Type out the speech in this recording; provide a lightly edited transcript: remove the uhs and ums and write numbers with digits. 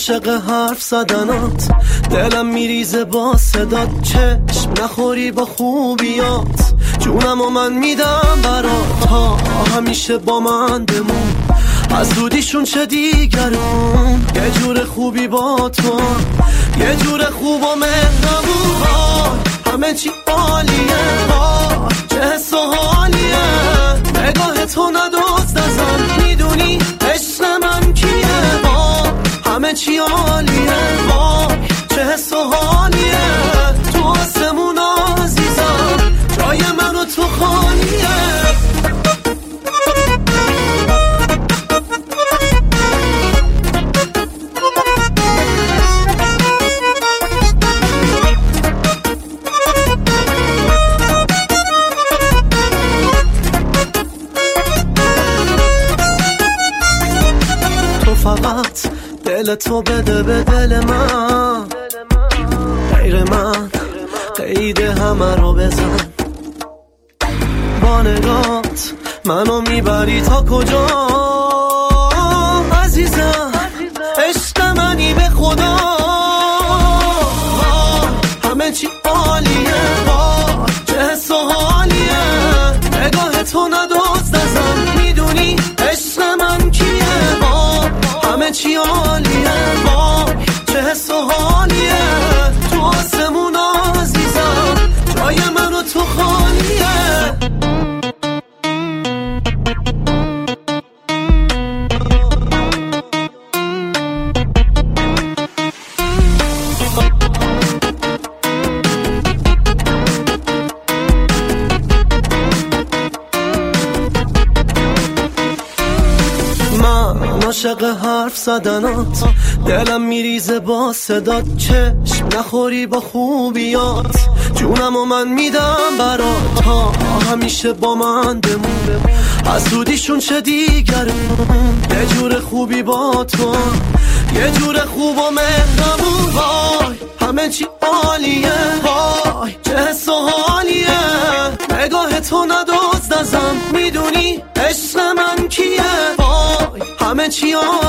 عاشق حرف زدنات، دلم میریزه با صدات، چشم نخوری با خوبیات، جونم و من میدم برات، تا همیشه با من بمون، از دودیشون چه دیگرون، یه جور خوبی با تو، یه جور خوب و مهربون، همه چی عالیه، چه حس و حالیه، نگاه تو ندزد ازم، میدونی عشق من کیه، همه چی عالیه، چه حس و حالیه، تو آسمون عزیزم، جای من و تو خالیه. فقط دل تو بده به دل من، غیر من قید همه رو بزن، با نگات منو میبری تا کجا عزیزم، عشق منی به خدا، همه چی عالیه، چه حس و حالیه، نگاه تو ندزد ازم، میدونی عشق من کیه، همه چی عالیه، چه حس و حالیه، تو آسمون عزیزم، جای من و تو خالیه. عاشق حرف زدنات، دلم میریزه با صدات، چشم نخوری با خوبیات، جونم و من میدم برات، تا همیشه با من بمون، از دودیشون چه دیگرون، یه جور خوبی با تو، یه جور خوب و مهربون، وای همه چی عالیه، وای چه حس و حالیه، نگاه تو ندزد ازم، میدونی عشق من کیه، وای همه چی عالیه.